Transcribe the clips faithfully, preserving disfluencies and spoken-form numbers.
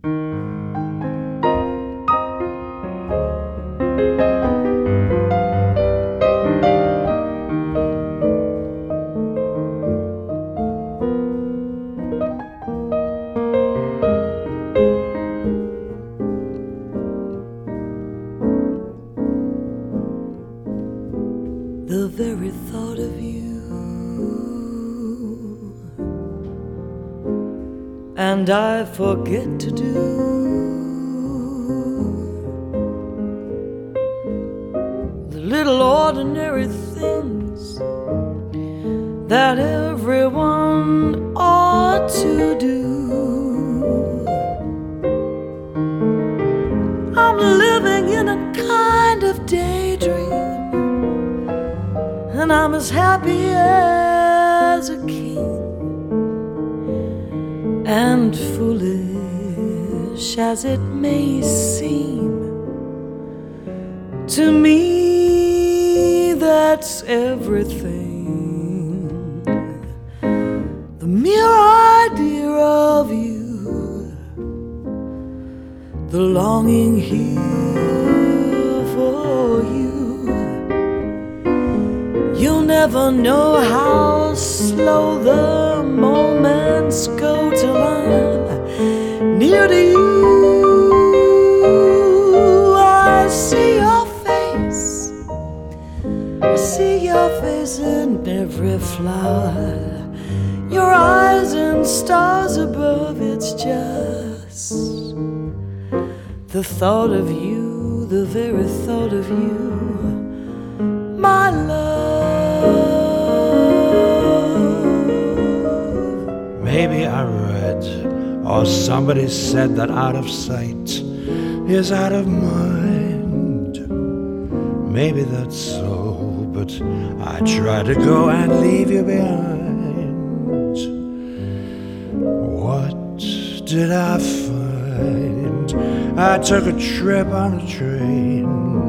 The very thought of you, and I forget to do the little ordinary things that everyone ought to do. I'm living in a kind of daydream, and I'm as happy as a king, and foolish as it may seem to me, that's everything. The mere idea of you, the longing here for you. You'll never know how slow the moments go till I'm near to you. I see your face, I see your face in every flower, your eyes and stars above. It's just the thought of you, the very thought of you, my love. Maybe I read, or somebody said that out of sight is out of mind. Maybe that's so, but I try to go and leave you behind. What did I find? I took a trip on a train,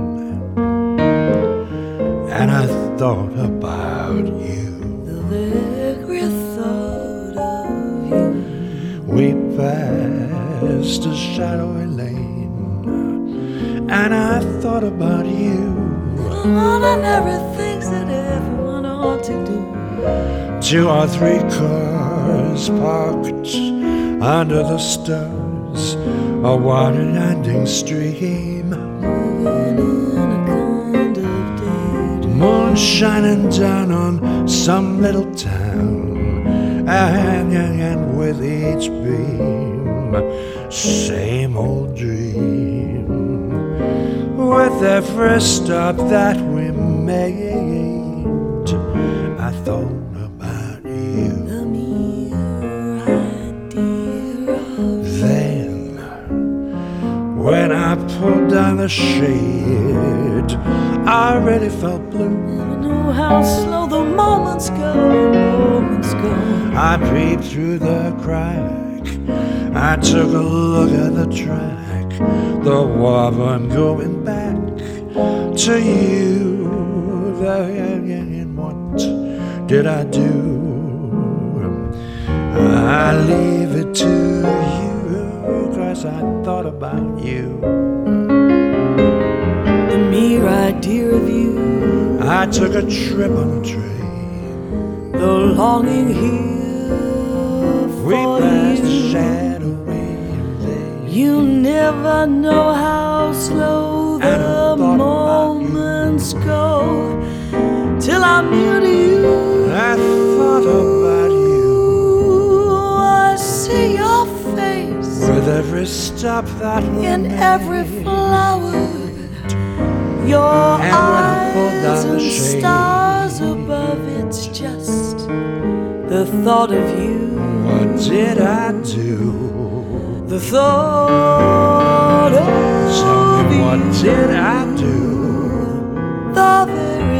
and I thought about you. The very thought of you. We passed a shadowy lane, and I thought about you. The ordinary things that everyone ought to do. Two or three cars parked under the stars, a water-ending stream, Moving in a kind of daydream. moon shining down on some little town, and, and, and with each beam, same old dream. With every stop that we made, I thought about you. The mere idea of Then, when I pulled down the shade, I really felt blue. never know how slow the moments go, the moments go. I peeped through the crack, I took a look at the track, the woman going back to you. Then what did I do? I leave it to you, 'cause I thought about you. The mere idea of you, I took a trip on a train, the longing here we for passed a you. shadowy lane. You never know how slow And I the thought about moments go till I'm near to you. I thought about you. I see your face With every stop that we in made, every flower, your And when I pulled eyes down the and shade, stars above. It's just the thought of you. what did I do? The thought of Tell me, you. what did I do? The very